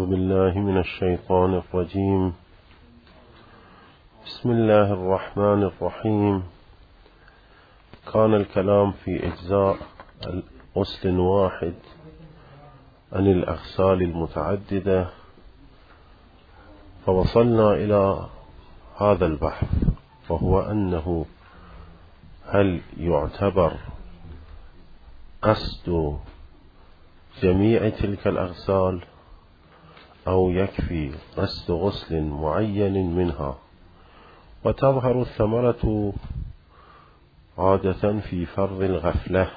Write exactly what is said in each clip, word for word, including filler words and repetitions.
أعوذ بالله من الشيطان الرجيم. بسم الله الرحمن الرحيم. كان الكلام في إجزاء غسل واحد عن الأغسال المتعددة، فوصلنا إلى هذا البحث، وهو أنه هل يعتبر قصد جميع تلك الأغسال أو يكفي قصد غسل معين منها؟ وتظهر الثمرة عادة في فرض الغفلة،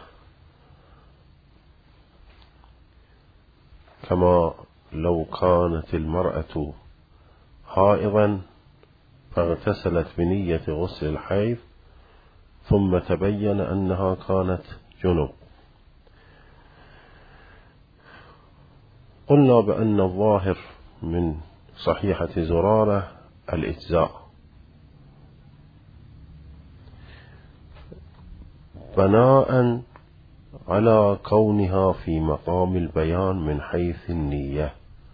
كما لو كانت المرأة حائضا فاغتسلت بنية غسل الحيض ثم تبين أنها كانت جنب. قلنا بأن الظاهر من صحيحة زرارة الإجزاء، بناء على كونها في مقام البيان من حيث النية.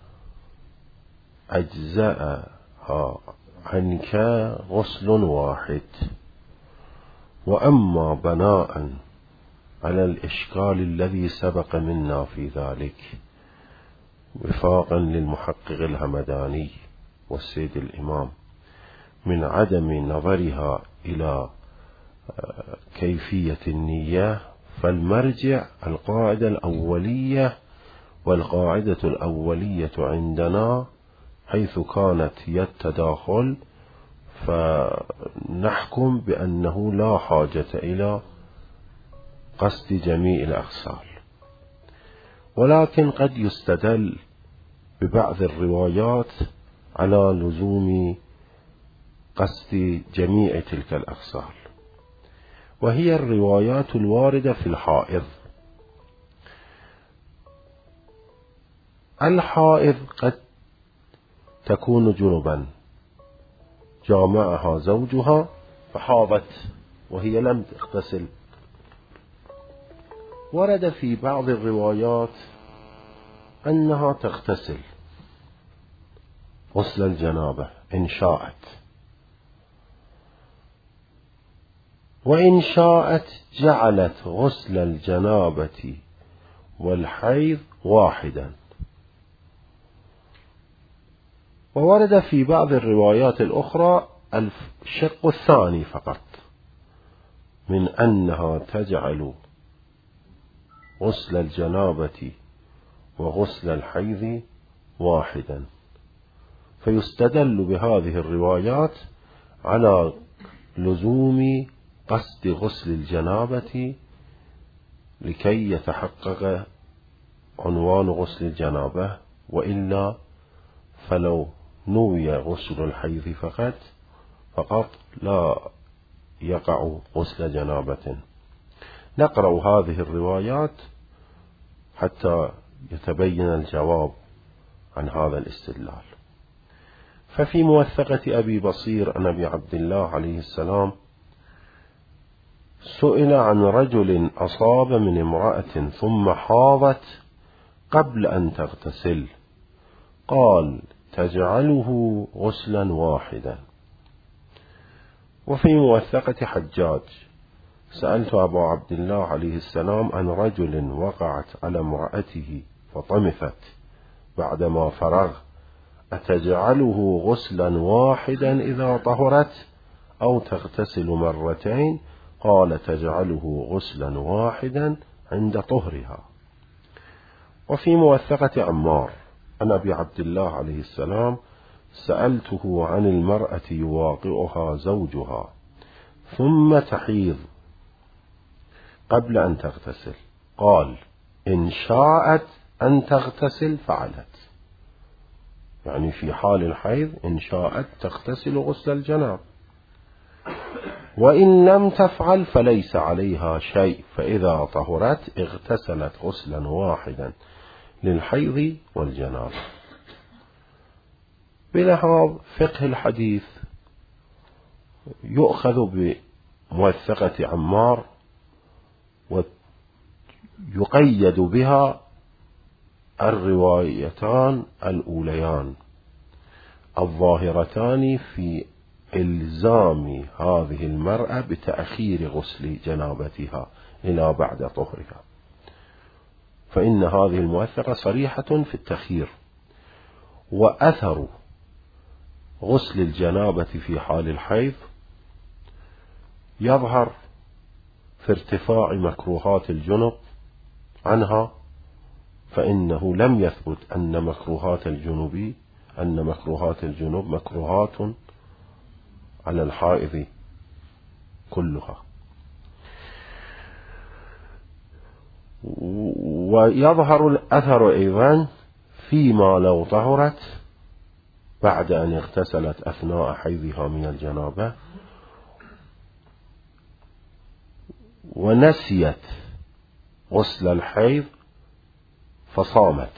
أجزأها عنك غسل واحد. وأما بناء على الإشكال الذي سبق منا في ذلك، وفاقا للمحقق الهمداني والسيد الإمام، من عدم نظرها إلى كيفية النية، فالمرجع القاعدة الأولية، والقاعدة الأولية عندنا حيث كانت يتداخل فنحكم بأنه لا حاجة إلى قصد جميع الأغسال. ولكن قد يستدل ببعض الروايات على لزوم قصد جميع تلك الأغسال، وهي الروايات الواردة في الحائض. الحائض قد تكون جنبا، جامعها زوجها فحاضت وهي لم تغتسل. ورد في بعض الروايات أنها تغتسل غسل الجنابة إن شاءت، وإن شاءت جعلت غسل الجنابة والحيض واحدا. وورد في بعض الروايات الأخرى الشق الثاني فقط، من أنها تجعل غسل الجنابة وغسل الحيض واحدا، فيستدل بهذه الروايات على لزوم قصد غسل الجنابة لكي يتحقق عنوان غسل الجنابة، وإلا فلو نوي غسل الحيض فقط فقط لا يقع غسل جنابة. نقرأ هذه الروايات حتى يتبين الجواب عن هذا الاستدلال. ففي موثقة أبي بصير عن أبي عبد الله عليه السلام سئل عن رجل أصاب من امرأة ثم حاضت قبل أن تغتسل، قال: تجعله غسلا واحدا. وفي موثقة حجاج سألت أبا عبد الله عليه السلام عن رجل وقعت على امرأته فطمثت بعدما فرغ، أتجعله غسلا واحدا إذا طهرت أو تغتسل مرتين؟ قال: تجعله غسلا واحدا عند طهرها. وفي موثقة عمار عن أبي عبد الله عليه السلام سألته عن المرأة يواقعها زوجها ثم تحيض قبل أن تغتسل، قال: إن شاءت أن تغتسل فعلت، يعني في حال الحيض إن شاءت تغتسل غسل الجناب، وإن لم تفعل فليس عليها شيء، فإذا طهرت اغتسلت غسلا واحدا للحيض والجناب. بلحاظ فقه الحديث يؤخذ بموثقة عمار ويقيد بها الروايتان الأوليان الظاهرتان في إلزام هذه المرأة بتأخير غسل جنابتها إلى بعد طهرها، فإن هذه المؤثرة صريحة في التخيير. وأثر غسل الجنابة في حال الحيض يظهر في ارتفاع مكروهات الجنب عنها، فإنه لم يثبت أن مكروهات الجنوب أن مكروهات الجنوب مكروهات على الحائض كلها. ويظهر الأثر أيضا فيما لو طهرت بعد أن اغتسلت أثناء حيضها من الجنابة ونسيت غسل الحيض فصامت،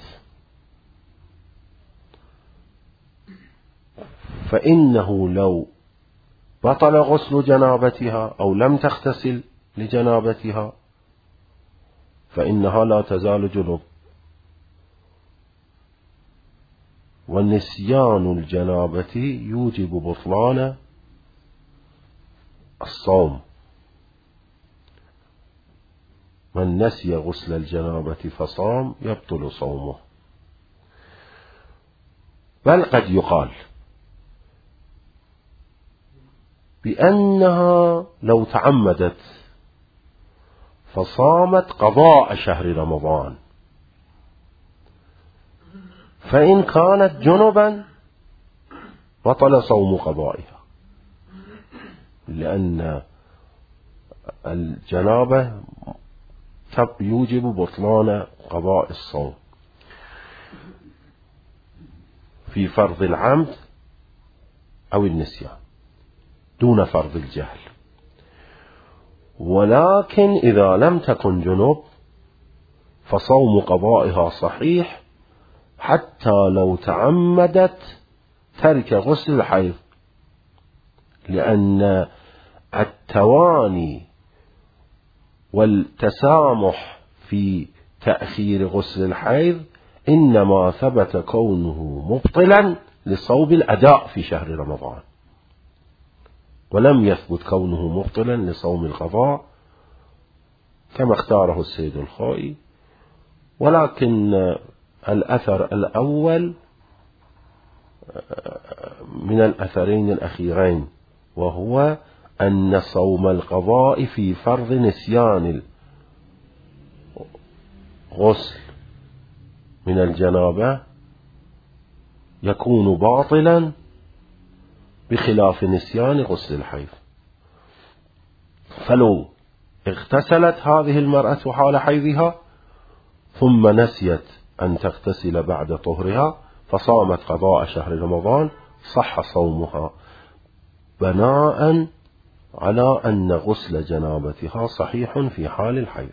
فإنه لو بطل غسل جنابتها أو لم تغتسل لجنابتها فإنها لا تزال جنب، والنسيان الجنابة يوجب بطلان الصوم. من نسي غسل الجنابة فصام يبطل صومه. بل قد يقال بأنها لو تعمدت فصامت قضاء شهر رمضان، فإن كانت جنبا بطل صوم قضائها، لأن الجنابة يوجب بطلان قضاء الصوم في فرض العمد أو النسيان دون فرض الجهل. ولكن إذا لم تكن جنب فصوم قضائها صحيح حتى لو تعمدت ترك غسل الحيض، لأن التواني والتسامح في تأخير غسل الحيض إنما ثبت كونه مبطلا لصوم الأداء في شهر رمضان، ولم يثبت كونه مبطلا لصوم القضاء كما اختاره السيد الخوئي. ولكن الأثر الأول من الأثرين الأخيرين، وهو أن صوم القضاء في فرض نسيان الغسل من الجنابة يكون باطلا بخلاف نسيان غسل الحيض. فلو اغتسلت هذه المرأة حال حيضها ثم نسيت أن تغتسل بعد طهرها فصامت قضاء شهر رمضان صح صومها بناء على أن غسل جنابتها صحيح في حال الحيض.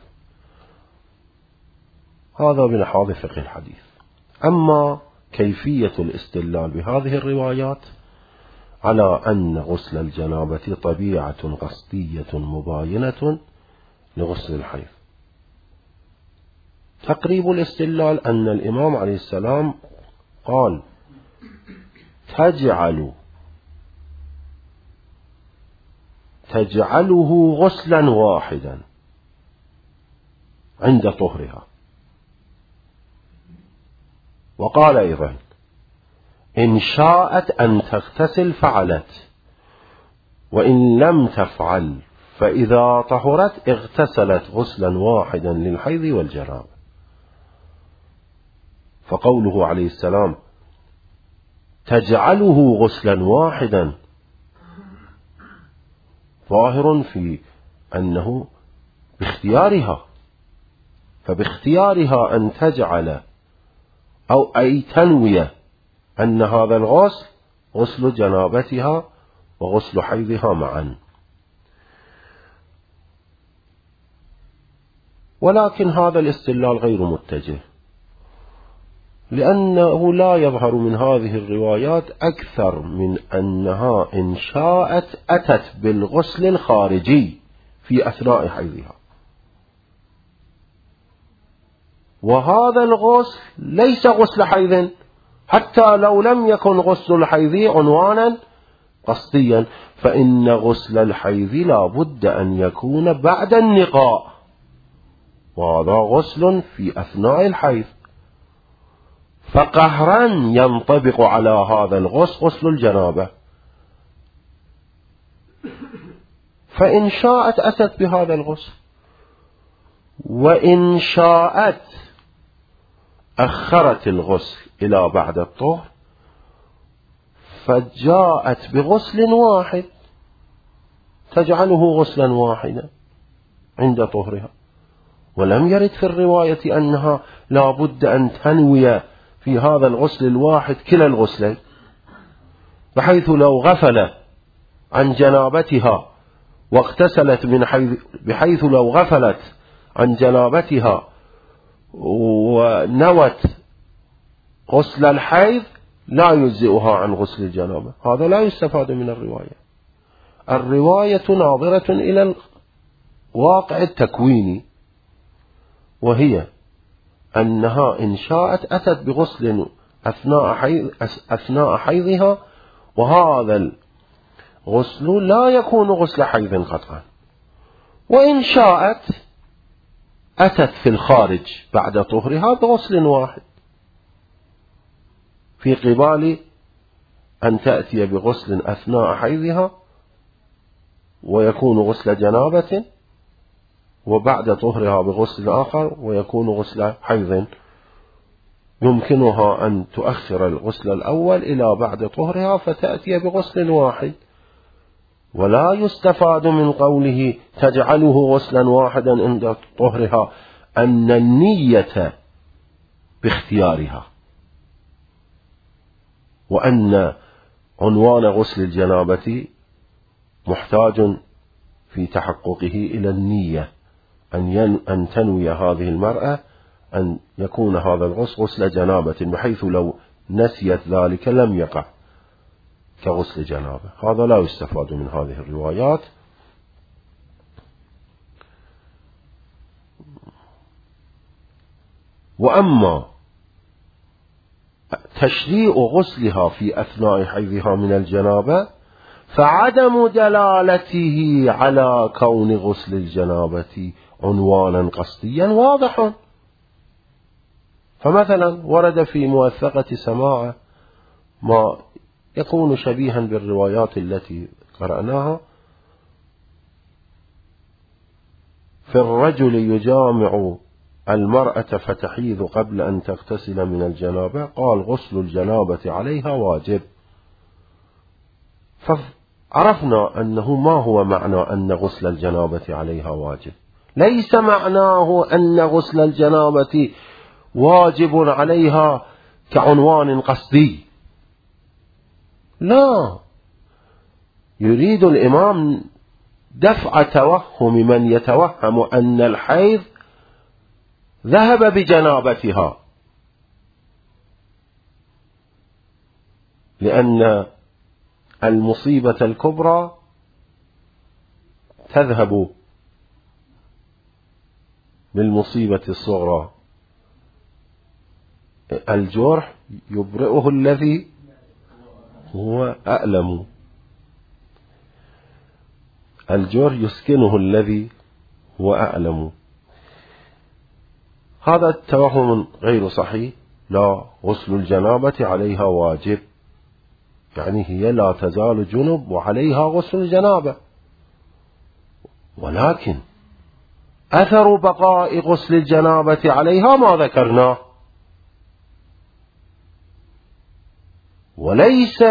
هذا من حاض فقه الحديث. أما كيفية الاستدلال بهذه الروايات على أن غسل الجنابة طبيعة قصدية مباينة لغسل الحيض، تقريب الاستدلال أن الإمام عليه السلام قال تجعل تجعله غسلا واحدا عند طهرها، وقال أيضا إن شاءت أن تغتسل فعلت، وإن لم تفعل فإذا طهرت اغتسلت غسلا واحدا للحيض والجنابة. فقوله عليه السلام تجعله غسلا واحدا ظاهر في أنه باختيارها، فباختيارها أن تجعل أو أي تنوي أن هذا الغسل غسل جنابتها وغسل حيضها معا. ولكن هذا الاستدلال غير متجه، لأنه لا يظهر من هذه الروايات أكثر من أنها إن شاءت أتت بالغسل الخارجي في أثناء حيضها، وهذا الغسل ليس غسل حيض، حتى لو لم يكن غسل الحيض عنوانا قصديا، فإن غسل الحيض لا بد أن يكون بعد النقاء، وهذا غسل في أثناء الحيض، فقهرا ينطبق على هذا الغسل غسل الجنابة. فإن شاءت أتت بهذا الغسل، وإن شاءت أخرت الغسل إلى بعد الطهر، فجاءت بغسل واحد تجعله غسلا واحدا عند طهرها. ولم يرد في الرواية أنها لا بد أن تنوي في هذا الغسل الواحد كلا الغسلين، بحيث لو غفل عن جنابتها واغتسلت من حيث بحيث لو غفلت عن جنابتها ونوت غسل الحيض لا يجزئها عن غسل الجنابة. هذا لا يستفاد من الرواية. الرواية ناظرة إلى الواقع التكويني، وهي أنها إن شاءت أتت بغسل أثناء, حيض أثناء حيضها، وهذا الغسل لا يكون غسل حيض قطعا. وإن شاءت أتت في الخارج بعد طهرها بغسل واحد، في قبال أن تأتي بغسل أثناء حيضها ويكون غسل جنابة، وبعد طهرها بغسل آخر ويكون غسل حيض. يمكنها أن تؤخر الغسل الأول إلى بعد طهرها فتأتي بغسل واحد. ولا يستفاد من قوله تجعله غسلا واحدا عند طهرها أن النية باختيارها، وأن عنوان غسل الجنابة محتاج في تحققه إلى النية، أن أن تنوي هذه المرأة أن يكون هذا الغسل غسل جنابة، بحيث لو نسيت ذلك لم يقع كغسل جنابة. هذا لا يستفاد من هذه الروايات. وأما تشريع غسلها في أثناء حيضها من الجنابة فعدم دلالته على كون غسل الجنابة عنوانا قصديا واضح. فمثلا ورد في موثقة سماعة ما يكون شبيها بالروايات التي قرأناها في الرجل يجامع المرأة فتحيض قبل أن تغتسل من الجنابة، قال غسل الجنابة عليها واجب. فعرفنا أنه ما هو معنى أن غسل الجنابة عليها واجب. ليس معناه أن غسل الجنابة واجب عليها كعنوان قصدي، لا، يريد الإمام دفع توهم من يتوهم أن الحيض ذهب بجنابتها، لأن المصيبة الكبرى تذهب بالمصيبة الصغرى. الجرح يبرئه الذي هو أألم، الجرح يسكنه الذي هو أألم. هذا التوهم غير صحيح. لا، غسل الجنابة عليها واجب، يعني هي لا تزال جنب وعليها غسل الجنابة، ولكن أثر بقاء غسل الجنابة عليها ما ذكرناه، وليس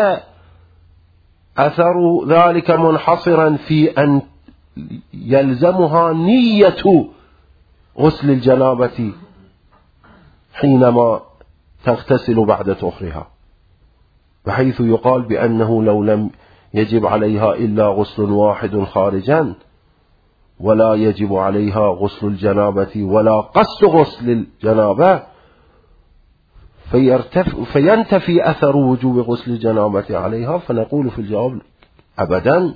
أثر ذلك منحصرا في أن يلزمها نية غسل الجنابة حينما تغتسل بعد طهرها، بحيث يقال بأنه لو لم يجب عليها إلا غسل واحد خارجا ولا يجب عليها غسل الجنابة ولا قصد غسل الجنابة فينتفي أثر وجوب غسل الجنابة عليها. فنقول في الجواب أبدا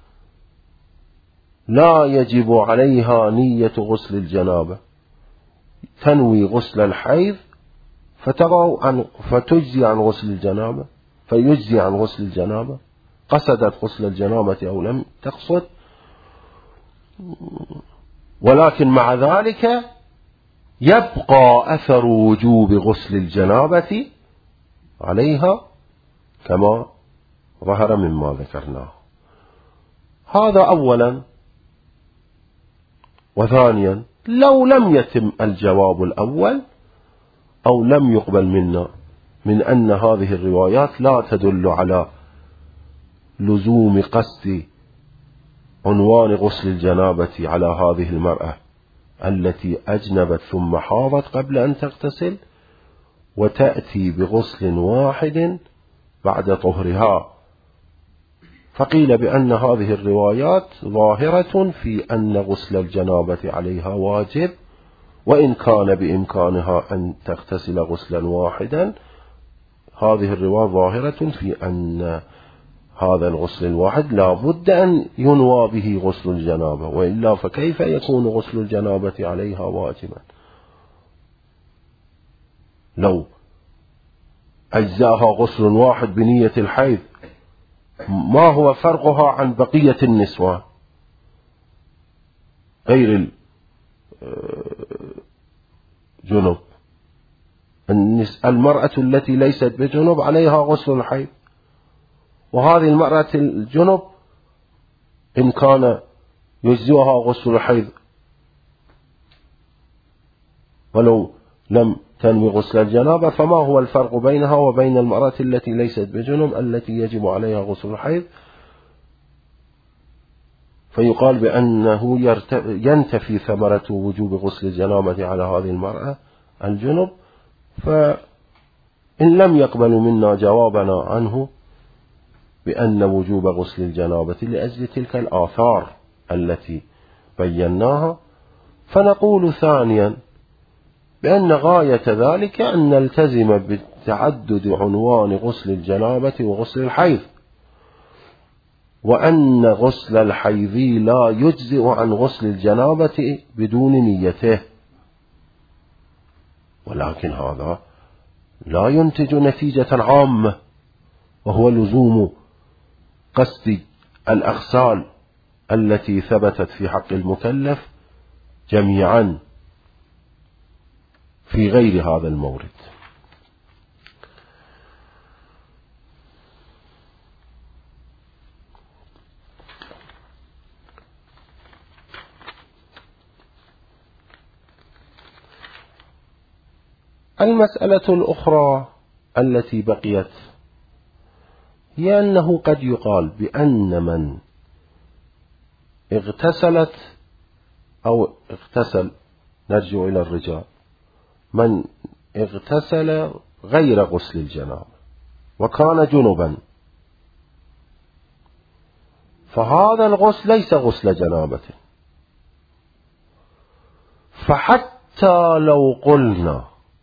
لا يجب عليها نية غسل الجنابة، تنوي غسل الحيض فترى عن فتجزي عن غسل الجنابة، فيجزي عن غسل الجنابة، قصدت غسل الجنابة أو لم تقصد، ولكن مع ذلك يبقى أثر وجوب غسل الجنابة عليها كما ظهر مما ذكرناه. هذا أولا. وثانيا، لو لم يتم الجواب الأول أو لم يقبل منا من أن هذه الروايات لا تدل على لزوم قصد عنوان غسل الجنابة على هذه المرأة التي أجنبت ثم حاضت قبل أن تغتسل، وتأتي بغسل واحد بعد طهرها، فقيل بأن هذه الروايات ظاهرة في أن غسل الجنابة عليها واجب، وإن كان بإمكانها أن تغتسل غسلا واحدا. هذه الرواية ظاهرة في أن هذا الغسل الواحد لا بد أن ينوى به غسل الجنابة، وإلا فكيف يكون غسل الجنابة عليها واجبا؟ لو أجزاها غسل واحد بنية الحيض، ما هو فرقها عن بقية النسوة غير الجنب؟ المرأة التي ليست بجنب عليها غسل الحيض، وهذه المرأة الجنب إن كان يجزئها غسل الحيض ولو لم تنوي غسل الجنابة، فما هو الفرق بينها وبين المرأة التي ليست بجنب التي يجب عليها غسل الحيض؟ فيقال بأنه ينتفي ثمرة وجوب غسل الجنابة على هذه المرأة الجنب. فإن لم يقبلوا منا جوابنا عنه بأن وجوب غسل الجنابة لأجل تلك الآثار التي بيناها، فنقول ثانيا بأن غاية ذلك أن نلتزم بتعدد عنوان غسل الجنابة وغسل الحيض، وأن غسل الحيض لا يجزئ عن غسل الجنابة بدون نيته، ولكن هذا لا ينتج نتيجة عامة، وهو لزوم قصد الأغسال التي ثبتت في حق المكلف جميعا في غير هذا المورد. المسألة الأخرى التي بقيت هي أنه قد يقال بأن من اغتسلت أو اغتسل، نرجع إلى الرجال، من اغتسل غير غسل الجنابة وكان جنبا، فهذا الغسل ليس غسل جنابة. فحتى لو قلنا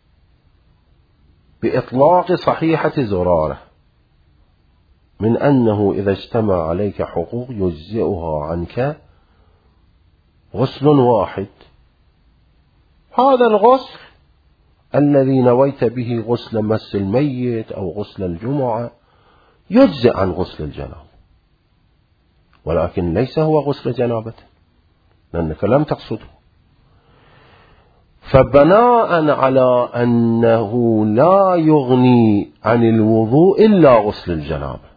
بإطلاق صحيحة زرارة من أنه إذا اجتمع عليك حقوق يجزئها عنك غسل واحد، هذا الغسل الذي نويت به غسل مس الميت أو غسل الجمعة يجزئ عن غسل الجنابة، ولكن ليس هو غسل جنابة لأنك لم تقصده. فبناء على أنه لا يغني عن الوضوء إلا غسل الجنابة،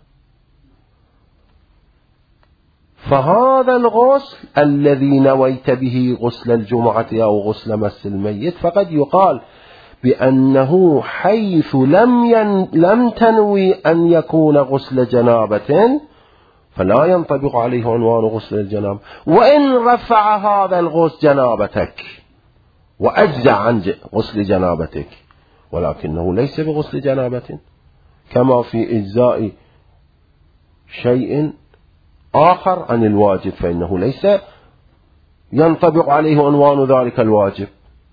فهذا الغسل الذي نويت به غسل الجمعة أو غسل مس الميت فقد يقال بأنه حيث لم, ين... لم تنوي أن يكون غسل جنابة فلا ينطبق عليه عنوان غسل الجنابة، وإن رفع هذا الغسل جنابتك وأجزع عن غسل جنابتك، ولكنه ليس بغسل جنابة، كما في إجزاء شيء آخر عن الواجب فإنه ليس ينطبق عليه عنوان ذلك الواجب،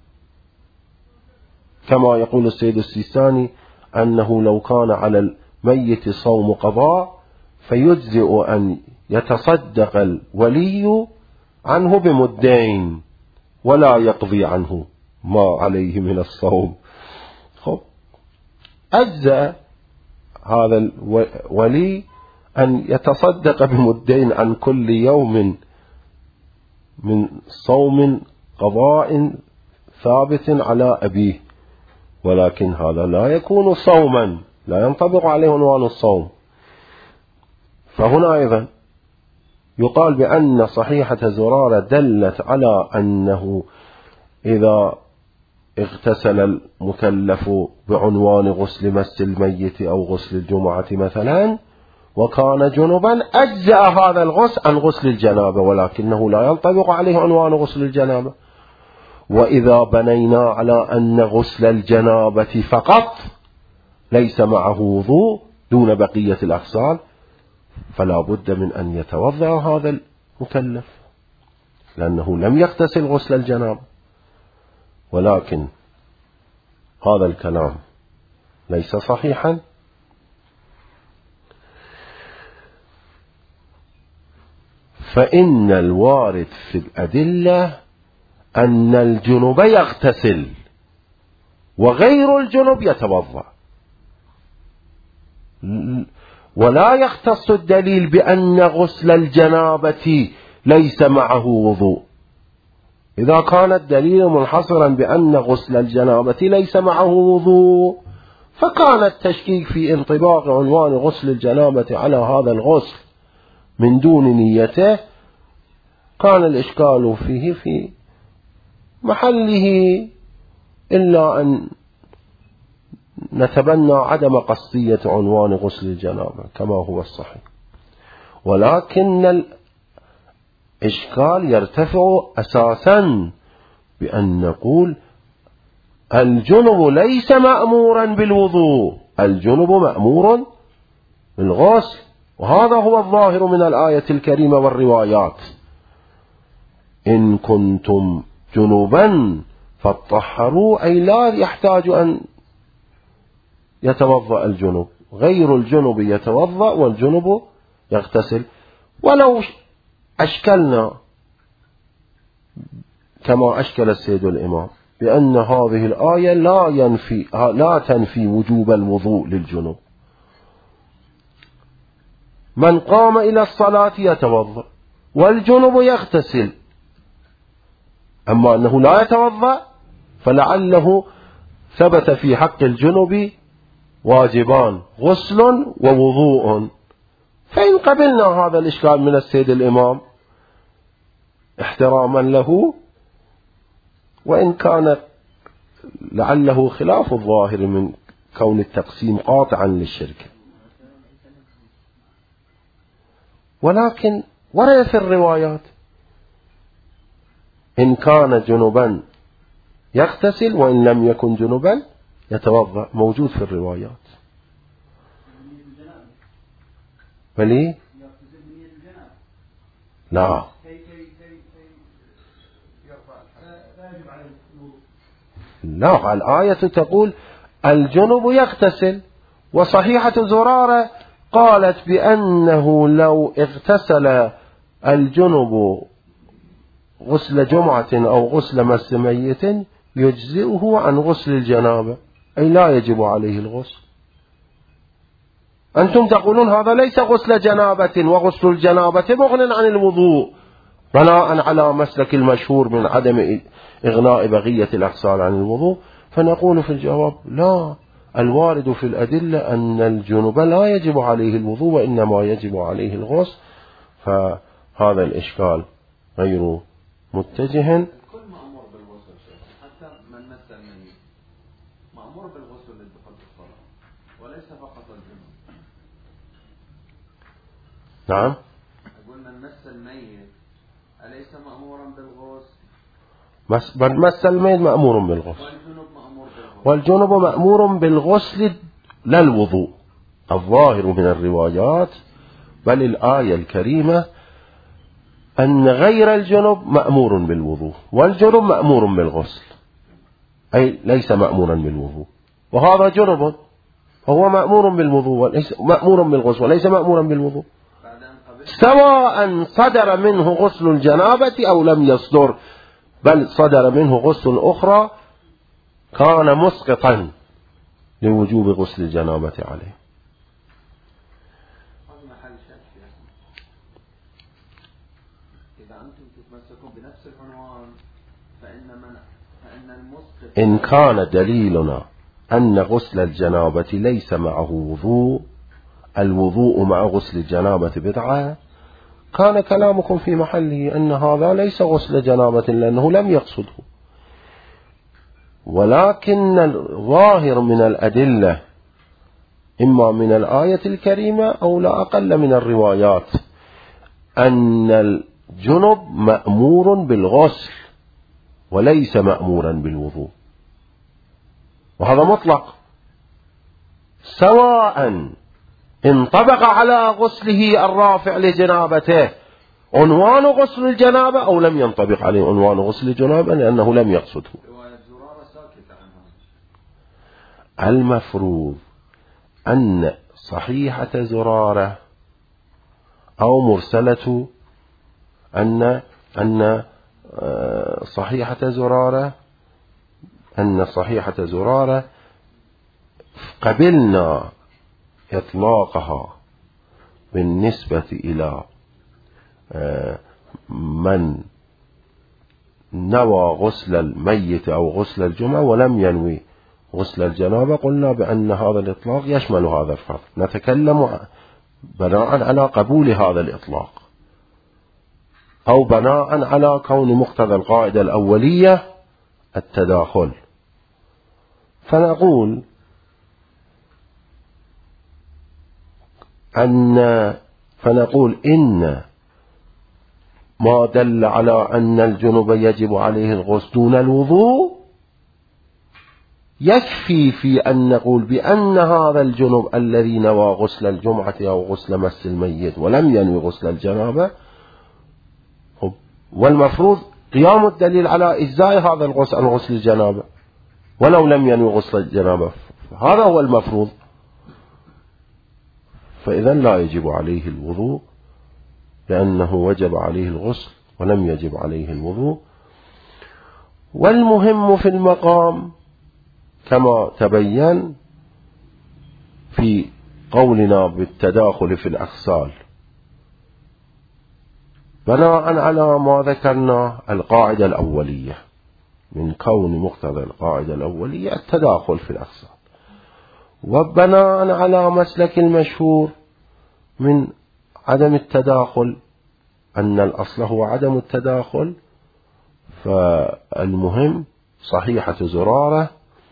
كما يقول السيد السيستاني أنه لو كان على الميت صوم قضاء فيجزئ أن يتصدق الولي عنه بمدين ولا يقضي عنه ما عليه من الصوم. خب أجزأ هذا الولي أن يتصدق بمدين عن كل يوم من صوم قضاء ثابت على أبيه، ولكن هذا لا يكون صوما، لا ينطبق عليه عنوان الصوم. فهنا أيضا يقال بأن صحيحة زرارة دلت على أنه إذا اغتسل المكلف بعنوان غسل مس الميت أو غسل الجمعة مثلا وكان جنبا أجزأ هذا الغسل عن غسل الجنابة، ولكنه لا ينطبق عليه عنوان غسل الجنابة. وإذا بنينا على أن غسل الجنابة فقط ليس معه وضوء دون بقية الأغسال، فلا بد من أن يتوضأ هذا المكلف لأنه لم يغتسل غسل الجنابة. ولكن هذا الكلام ليس صحيحا، فإن الوارد في الأدلة أن الجنوب يغتسل وغير الجنوب يتوضأ، ولا يختص الدليل بأن غسل الجنابة ليس معه وضوء. إذا كان الدليل منحصرا بأن غسل الجنابة ليس معه وضوء فكان التشكيك في انطباق عنوان غسل الجنابة على هذا الغسل من دون نيته كان الإشكال فيه في محله، إلا أن نتبنى عدم قصدية عنوان غسل الجنابة كما هو الصحيح. ولكن الإشكال يرتفع أساسا بأن نقول الجنب ليس مأمورا بالوضوء، الجنب مأمور بالغسل، وهذا هو الظاهر من الآية الكريمة والروايات. إن كنتم جنوبا فاطهروا، أي لا يحتاج أن يتوضأ الجنوب، غير الجنوب يتوضأ والجنوب يغتسل. ولو أشكلنا كما أشكل السيد الإمام بأن هذه الآية لا ينفي لا تنفي وجوب الوضوء للجنوب، من قام إلى الصلاة يتوضأ والجنوب يغتسل، أما أنه لا يتوضأ فلعله ثبت في حق الجنوب واجبان غسل ووضوء. فإن قبلنا هذا الإشكال من السيد الإمام احتراما له، وإن كان لعله خلاف الظاهر من كون التقسيم قاطعا للشرك، ولكن ورد في الروايات إن كان جنبا يغتسل وإن لم يكن جنبا يتوضأ، موجود في الروايات. بلي لا لا، الآية تقول الجنب يغتسل، وصحيحة زرارة قالت بأنه لو اغتسل الجنب غسل جمعة أو غسل مس ميت يجزئه عن غسل الجنابة، أي لا يجب عليه الغسل. أنتم تقولون هذا ليس غسل جنابة، وغسل الجنابة مغن عن الوضوء بناء على مسلك المشهور من عدم إغناء بقية الأغسال عن الوضوء. فنقول في الجواب لا، الوارد في الأدلة أن الجنوب لا يجب عليه الوضوء وإنما يجب عليه الغسل، فهذا الإشكال غير متجه. كل مأمور بالغسل، حتى من مس الميت مأمور بالغسل للدخول في الصلاة وليس فقط الجنوب. نعم، أقول من مس الميت أليس مأمورا بالغسل؟ مس من مس الميت مأمور بالغسل، والجنوب مأمور بالغسل، والجنوب مأمور بالغسل لا الوضوء. الظاهر من الروايات بل الآية الكريمة أن غير الجنوب مأمور بالوضوء والجنوب مأمور بالغسل، أي ليس مأمورا بالوضوء، وهذا جنوب هو مأمور بالوضوء وليس مأمور بالغسل وليس مأمورا بالوضوء، سواء صدر منه غسل الجنابة أو لم يصدر، بل صدر منه غسل أخرى كان مسقطا لوجوب غسل الجنابة عليه. هذا محل شك يا أخي. إذا أنتم تتمسكون بنفس العنوان فإن من فإن المسقط إن كان دليلنا أن غسل الجنابة ليس معه وضوء، الوضوء مع غسل الجنابة بدعة، كان كلامكم في محله أن هذا ليس غسل جنابة لأنه لم يقصده. ولكن الظاهر من الأدلة إما من الآية الكريمة أو لا أقل من الروايات أن الجنب مأمور بالغسل وليس مأمورا بالوضوء، وهذا مطلق، سواء انطبق على غسله الرافع لجنابته عنوان غسل الجنابة أو لم ينطبق عليه عنوان غسل الجنابة لأنه لم يقصده. المفروض أن صحيحة زرارة أو مرسلة أن أن صحيحة زرارة أن صحيحة زرارة قبلنا إطلاقها بالنسبة إلى من نوى غسل الميت أو غسل الجمعة ولم ينوي غسل الجنابة، قلنا بأن هذا الإطلاق يشمل هذا الفرض. نتكلم بناء على قبول هذا الإطلاق أو بناء على كون مقتضى القاعدة الأولية التداخل، فنقول أن فنقول إن ما دل على أن الجنب يجب عليه الغسل دون الوضوء يكفي في أن نقول بأن هذا الجنب الذي نوى غسل الجمعة أو غسل مس الميت ولم ينوي غسل الجنابة، والمفروض قيام الدليل على إجزاء هذا الغسل عن غسل الجنابة ولو لم ينوي غسل الجنابة، هذا هو المفروض. فإذا لا يجب عليه الوضوء لأنه وجب عليه الغسل ولم يجب عليه الوضوء. والمهم في المقام كما تبين في قولنا بالتداخل في الأغسال بناء على ما ذكرنا القاعدة الأولية من كون مقتضى القاعدة الأولية التداخل في الأغسال، وبناء على مسلك المشهور من عدم التداخل أن الأصل هو عدم التداخل. فالمهم صحيحة زرارة،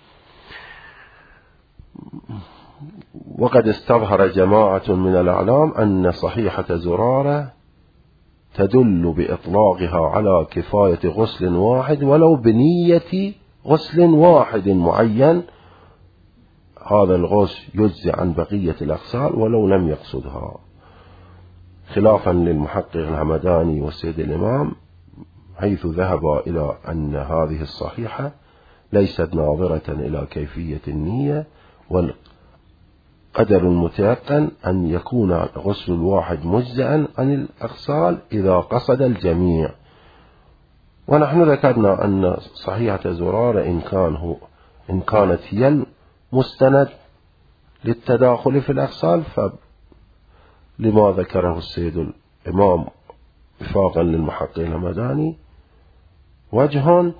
وقد استظهر جماعة من الأعلام أن صحيحة زرارة تدل بإطلاقها على كفاية غسل واحد ولو بنية غسل واحد معين، هذا الغسل يجزي عن بقية الأغسال ولو لم يقصدها، خلافا للمحقق الهمداني والسيد الإمام حيث ذهب إلى أن هذه الصحيحة ليست ناظرة إلى كيفية النية، والقدر المتيقن أن يكون غسل الواحد مجزئا عن الأغسال إذا قصد الجميع. ونحن ذكرنا أن صحيحة زرارة إن, كان هو إن كانت هي المستند للتداخل في الأغسال فلما ذكره السيد الإمام وفاقا للمحقق الهمداني وجه.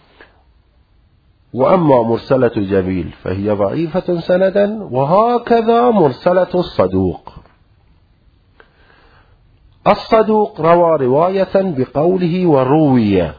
وأما مرسلة جميل فهي ضعيفة سندا، وهكذا مرسلة الصدوق. الصدوق روى رواية بقوله وروية،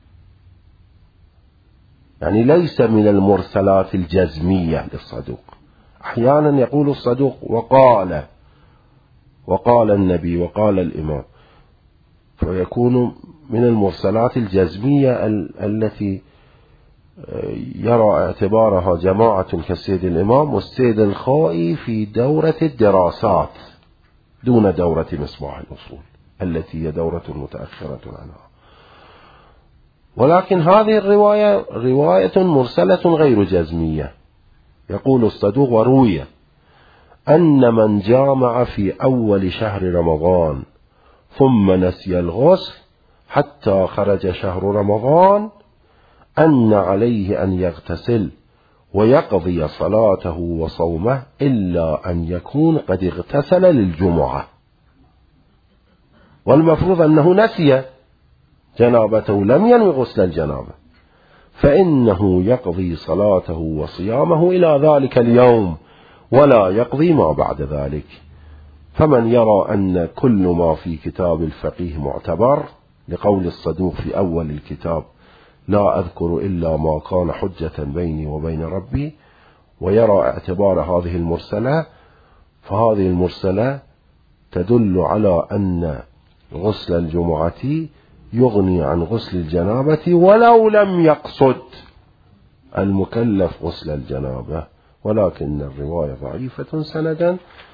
يعني ليس من المرسلات الجزمية للصدوق. أحيانا يقول الصدوق وقال وقال النبي وقال الإمام، فيكون من المرسلات الجزمية التي يرى اعتبارها جماعة كالسيد الإمام والسيد الخائي في دورة الدراسات دون دورة مصباح الأصول التي هي دورة متأخرة عنها. ولكن هذه الرواية رواية مرسلة غير جزمية. يقول الصدوق وروية أن من جامع في أول شهر رمضان ثم نسي الغسل حتى خرج شهر رمضان أن عليه أن يغتسل ويقضي صلاته وصومه إلا أن يكون قد اغتسل للجمعة، والمفروض أنه نسي جنابته لم ينوي غسل الجنابة، فإنه يقضي صلاته وصيامه إلى ذلك اليوم ولا يقضي ما بعد ذلك. فمن يرى أن كل ما في كتاب الفقيه معتبر، لقول الصدوق في أول الكتاب لا أذكر إلا ما كان حجة بيني وبين ربي، ويرى اعتبار هذه المرسلة، فهذه المرسلة تدل على أن غسل الجمعة يغني عن غسل الجنابة ولو لم يقصد المكلف غسل الجنابة، ولكن الرواية ضعيفة سندا.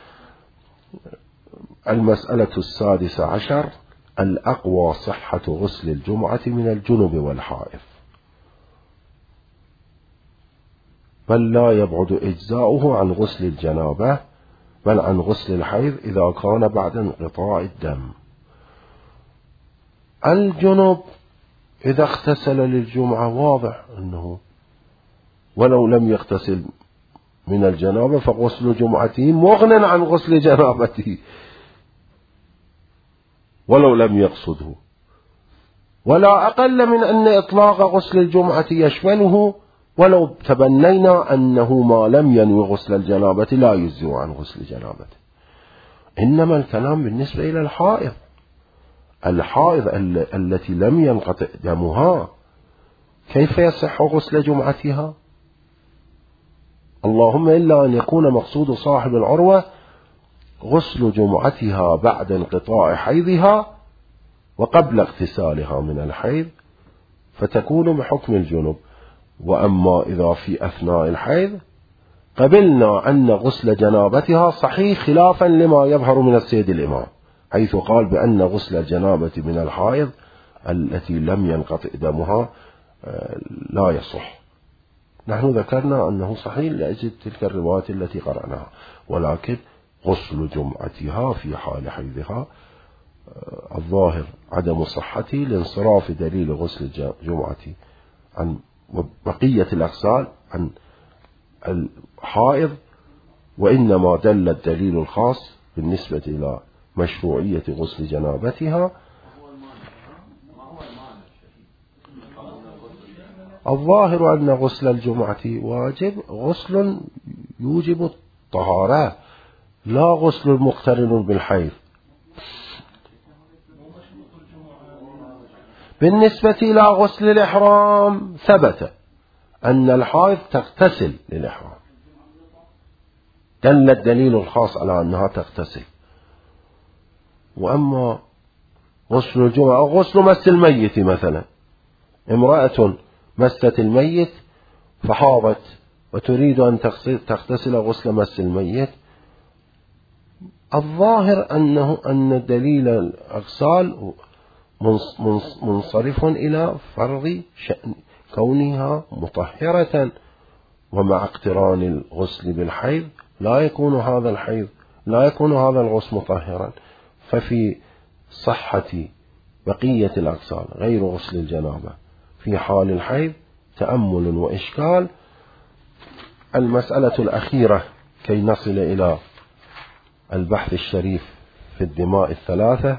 المسألة السادسة عشر: الأقوى صحة غسل الجمعة من الجنب والحائض، بل لا يبعد إجزاؤه عن غسل الجنابة بل عن غسل الحيض إذا كان بعد انقطاع الدم. الجنب إذا اغتسل للجمعة واضح أنه ولو لم يغتسل من الجنابة فغسل جمعته مغن عن غسل جنابته ولو لم يقصده، ولا أقل من أن إطلاق غسل الجمعة يشمله ولو تبنينا أنه ما لم ينوي غسل الجنابة لا يجزئ عن غسل جنابته. إنما الكلام بالنسبة إلى الحائض، الحائض التي لم ينقطع دمها كيف يصح غسل جمعتها؟ اللهم إلا أن يكون مقصود صاحب العروة غسل جمعتها بعد انقطاع حيضها وقبل اغتسالها من الحيض فتكون بحكم الجنب. وأما إذا في أثناء الحيض قبلنا أن غسل جنابتها صحيح، خلافا لما يظهر من السيد الإمام، حيث قال بأن غسل الجنابة من الحائض التي لم ينقطع دمها لا يصح. نحن ذكرنا أنه صحيح لأجل تلك الروايات التي قرأناها، ولكن غسل جمعتها في حال حيضها الظاهر عدم صحته لانصراف دليل غسل الجمعة عن بقية الأغسال عن الحائض، وإنما دل الدليل الخاص بالنسبة إلى مشروعية غسل جنابتها. الظاهر أن غسل الجمعة واجب، غسل يوجب الطهارة، لا غسل مقترن بالحيض. بالنسبة إلى غسل الإحرام ثبت أن الحائض تغتسل للإحرام، دل الدليل الخاص على أنها تغتسل. وأما غسل الجمعة أو غسل مس الميت، مثلا امرأة مست الميت فحاضت وتريد أن تغتسل غسل مس الميت، الظاهر أنه أن دليل الأغسال منصرف إلى فرض شأن كونها مطهرة، ومع اقتران الغسل بالحيض لا يكون هذا الحيض لا يكون هذا الغسل مطهرا. ففي صحة بقية الأغسال غير غسل الجنابة في حال الحيض تأمل وإشكال. المسألة الأخيرة كي نصل إلى البحث الشريف في الدماء الثلاثة: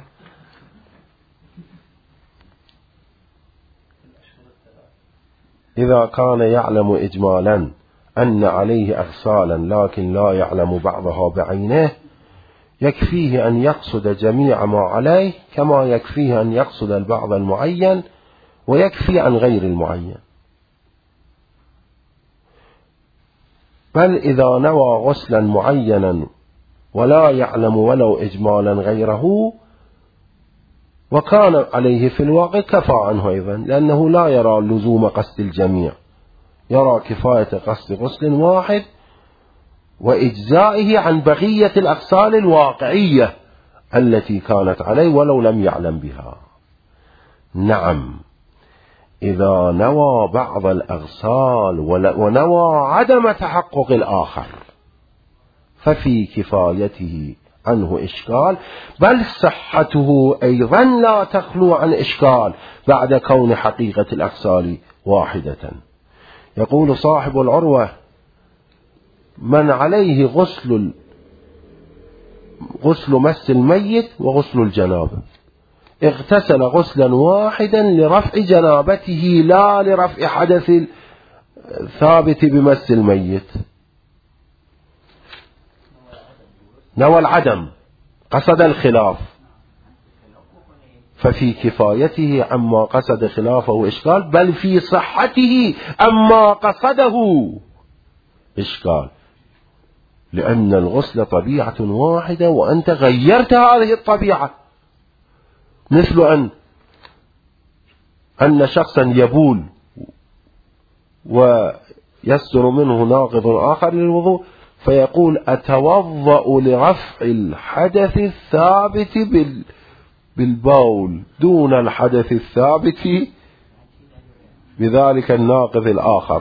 إذا كان يعلم إجمالا أن عليه أغسالا لكن لا يعلم بعضها بعينه يكفيه أن يقصد جميع ما عليه، كما يكفيه أن يقصد البعض المعين ويكفي عن غير المعين. بل إذا نوى غسلا معينا ولا يعلم ولو إجمالا غيره وكان عليه في الواقع كفى عنه أيضا، لأنه لا يرى لزوم قصد الجميع، يرى كفاية قصد غسل واحد وإجزائه عن بقية الأغسال الواقعية التي كانت عليه ولو لم يعلم بها. نعم، إذا نوى بعض الأغسال ونوى عدم تحقق الآخر ففي كفايته عنه إشكال، بل صحته أيضا لا تخلو عن إشكال بعد كون حقيقة الأغسال واحدة. يقول صاحب العروة: من عليه غسل غسل مس الميت وغسل الجنابة، اغتسل غسلا واحدا لرفع جنابته لا لرفع حدث ثابت بمس الميت. نوى العدم، قصد الخلاف، ففي كفايته عما قصد خلافه إشكال، بل في صحته عما قصده إشكال، لأن الغسل طبيعة واحدة وأنت غيرت هذه الطبيعة. مثل أن أن شخصا يبول ويصدر منه ناقض آخر للوضوء، فيقول: أتوضأ لرفع الحدث الثابت بالبول دون الحدث الثابت بذلك الناقض الآخر.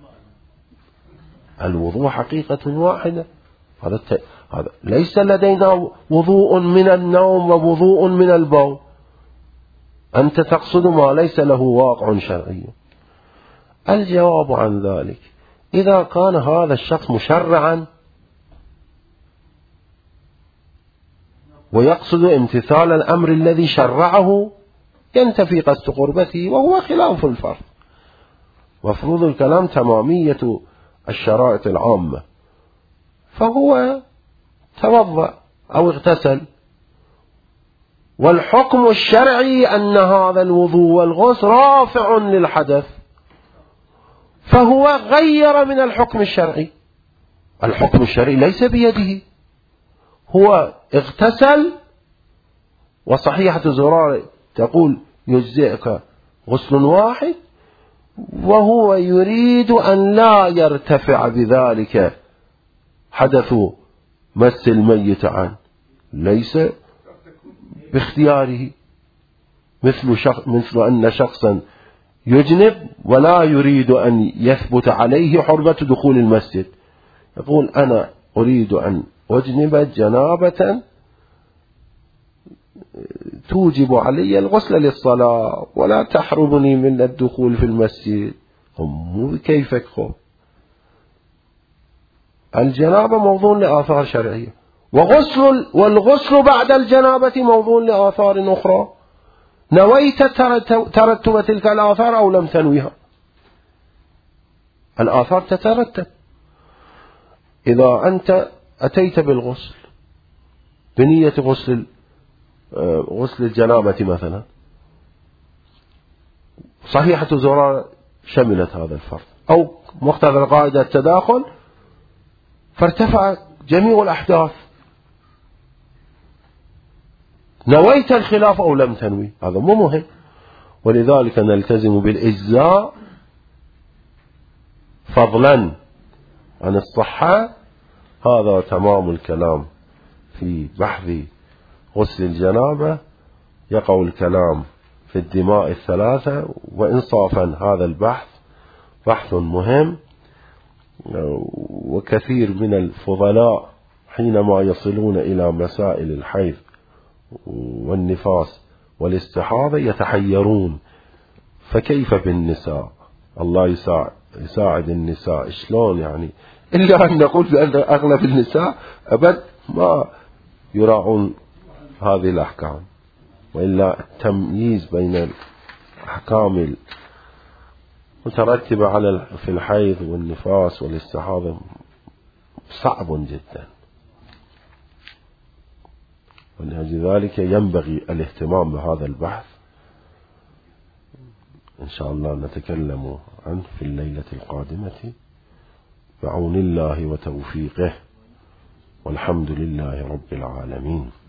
الوضوء حقيقة واحدة. هذا هذا ليس لدينا وضوء من النوم ووضوء من البول. أنت تقصد ما ليس له واقع شرعي. الجواب عن ذلك: إذا كان هذا الشخص مشرعا ويقصد امتثال الأمر الذي شرعه، ينتفي قصد قربته، وهو خلاف الفرض. مفروض الكلام تمامية الشرائط العامة، فهو توضأ أو اغتسل، والحكم الشرعي أن هذا الوضوء والغسل رافع للحدث، فهو غير من الحكم الشرعي. الحكم الشرعي ليس بيده، هو اغتسل، وصحيحة زرار تقول يجزئك غسل واحد، وهو يريد أن لا يرتفع بذلك حدث مس الميت عنه، ليس باختياره. مثل, شخص مثل أن شخصا يجنب ولا يريد أن يثبت عليه حرمة دخول المسجد، يقول: أنا أريد أن أجنب جنابة توجب علي الغسل للصلاة ولا تحرمني من الدخول في المسجد. هم كيف يكون الجنابة موضوع لآثار شرعية، وغسل والغسل بعد الجنابة موضوع لآثار أخرى. نويت ترتب تلك الآثار أو لم تنويها؟ الآثار تترتب. إذا أنت أتيت بالغسل بنية غسل غسل الجنابة مثلا، صحيحة زرار شملت هذا الفرض، أو مقتضى قاعدة التداخل، فارتفع جميع الأحداث. نويت الخلاف أو لم تنوي، هذا مو مهم. ولذلك نلتزم بالإجزاء فضلا عن الصحة. هذا تمام الكلام في بحث غسل الجنابة. يقع الكلام في الدماء الثلاثة، وإنصافا هذا البحث بحث مهم، وكثير من الفضلاء حينما يصلون إلى مسائل الحيض والنفاس والاستحاضة يتحيرون: فكيف بالنساء؟ الله يساعد النساء، شلون يعني؟ إلا أن نقول بأن أغلب النساء أبد ما يراعون هذه الأحكام، وإلا التمييز بين الأحكام المترتبة على في الحيض والنفاس والاستحاضة صعب جدا. ولذلك ينبغي الاهتمام بهذا البحث. إن شاء الله نتكلم عنه في الليلة القادمة بعون الله وتوفيقه، والحمد لله رب العالمين.